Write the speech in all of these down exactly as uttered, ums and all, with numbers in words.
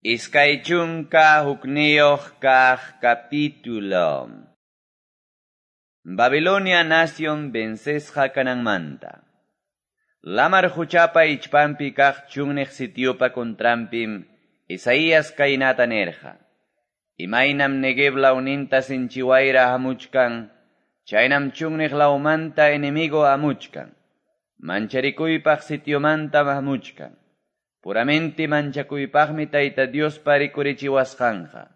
Iskay chunka hukniyuq kaq capítulo. Babilonia nación vencesqa kananmanta. Lamar huchapa ichpampi kaq chunniq sitiopa contrampim Isaías kaynata nerja. Imaynam Negev launinta sinchiwayra hamuchkan, chaynam chunniq laumanta enemigo hamuchkan. Mancharikuypaq sitiomanta hamuchkan. Puramente manchakuypaqmi Tayta Dios parikurichiwasqanqa.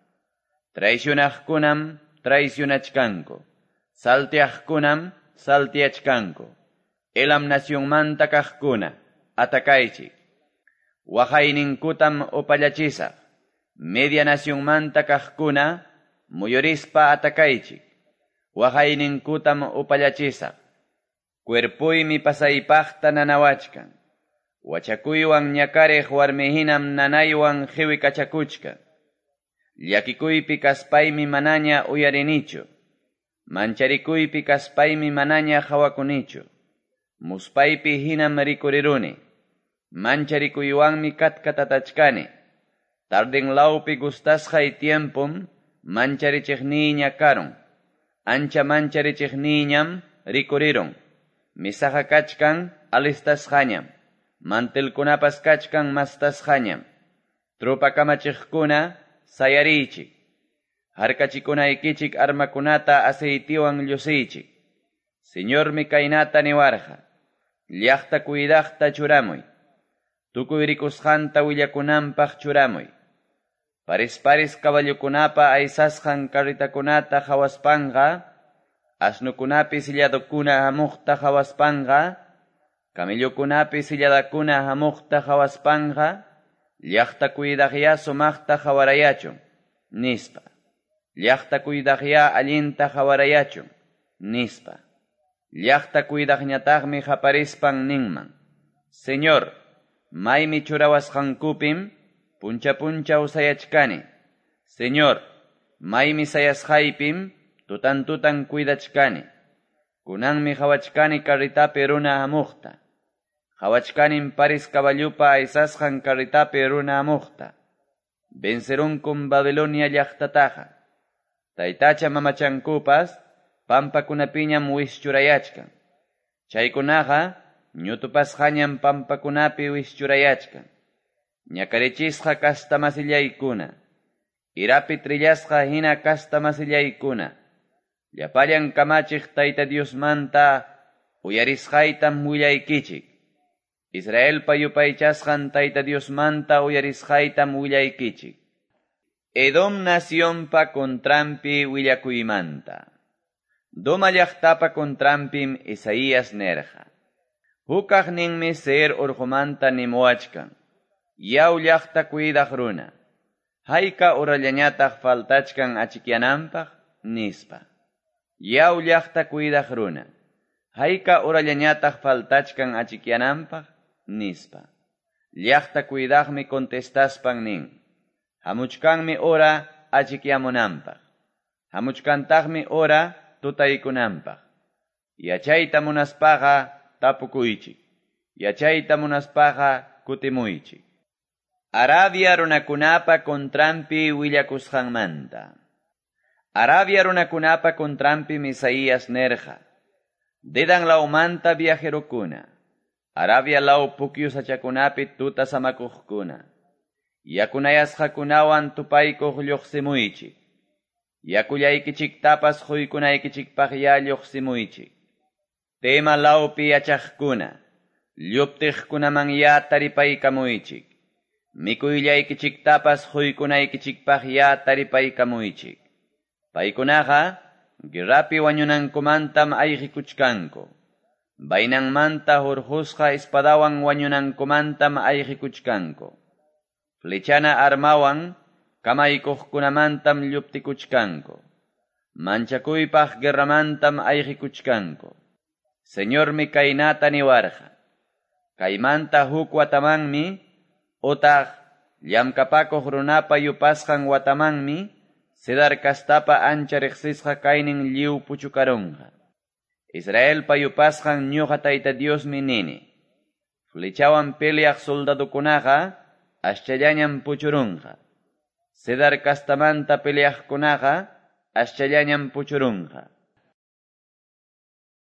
Traicionaqkunam traicionachkanku. Saltiaqkunam saltiachkanku. Elam nacionmanta kaqkuna atakaychik. Waqayninkutam upallachisaq. Media nacionmanta kaqkuna muyurispa atakaychik. Waqayninkutam upallachisaq. Cuerpuymi pasaypaqta nanawachkan. Wachakuywan ñakareq warmihinam nanaywan qhiwi kachakuchka. Llakikuypi kaspaymi manaña uyarinichu. Mancharikuypi kaspaymi manaña hawakunichu. Muspaypi hinam rikuriruni. Mancharikuywanmi katkatatachkani. Tardinlawpi gustasqay tiempum mancharichiqniña karun. Ancha mancharichiqniñam rikurirun. Misaqa kachkan alistasqañam. Mantelkunapas kachkan mastasqañam. Trupa kamachiqkuna sayarichik. Harkachikunaykichik armakunata aceitiwan llusichik. Señormi kaynata niwarqa. Llaqta cuidaqta churamuy. Tukuy rikusqanta willakunanpaq churamuy. Paris paris caballukunapa aysasqan carritakunata hawaspanqa. Asnukunapi silladukuna hamuqta hawaspanqa. Camillokunapi silladakuna hamuqta hawaspanqa, llaqta cuidaqya sumaqta hawarayachun, nispa. Llaqta cuidaqya allinta hawarayachun, nispa. Llaqta cuidaqñataqmi haparispan ninman. Señor, maymi churawasqankupim, puncha puncha usayachkani. Señor, maymi sayasqaypim, tutan tutan cuidachkani. Kunanmi hawachkani carritapi runa hamuqta. Hawachkanin paris caballupa aysasqan carritapi runa hamuqta. Vencerunkum Babilonia llaqtataqa. Taytacha mamachankupas pampakunapiñam wischurayachkan. Chaykunaqa ñutupasqañam pampakunapi wischurayachkan. Ñakarichisqa kastamasillaykuna. Irapi trillasqa hina kastamasillaykuna. Llapallan kamachiq Tayta Dios manta uyarisqaytam willaykichik. Israel payupaychasqan Tayta Dios manta uyarisqaytam willaykichik. Edom nacionpa contrampi willakuymanta. Doma llaqtapa contrampim Isaías nerja. Hukaq ninmi Seir urqumanta nimuachkan. Yaw llaqta cuidaq runa. Hayka urallañataq faltachkan achikyananpaq nispa. Yaw llaqta cuidaq runa. Hayka urallañataq faltachkan achikyananpaq nispa. Llaqta cuidaqmi contestaspan nin. Hamuchkanmi ora achikyamunanpaq. Hamuchkantaqmi ora tutaykunanpaq. Yachayta munaspaqa tapukuychik. Yachayta munaspaqa kutimuychik. Arabia runakunapa contrampi willakusqanmanta. Arabia runakunapa contrampi Isaías nerja. Dedan laumanta viajerukuna. Arabia lau pukyu sachakunapi tuta samakuqkuna. Yakunayasqakunawan tupaykuq lluqsimuychik. Yakullaykichiktapas quykunaykichikpaq ya lluqsimuychik. Tema laupi yachaqkuna. Lluptiqkunaman ya taripaykamuychik. Mikuylaykichiktapas quykunaykichikpaq ya taripaykamuychik. Paykunaqa, girapi wañunankumantam ayqikuchkanku. Bainanmanta hurhusqa espadawan wañunankumantam ayqikuchkanku. Flechana armawan, kamaykuqkunamantam lluptikuchkanku. Manchakuypaq guerramantam ayqikuchkanku. Señormi kaynata niwarqa. Kaymanta huk watamanmi, utaq llamkapakuq runapa yupasqan watamanmi, Sedar kastapa ancha riqsisqa kaynin lliw puchukarunqa. Israel payupasqan ñuqa Tayta Diosmi nini. Flechawan peleaq soldadukunaqa ashchallañam puchurunqa. Cedar kastamanta peleaqkunaqa ashchallañam puchurunqa.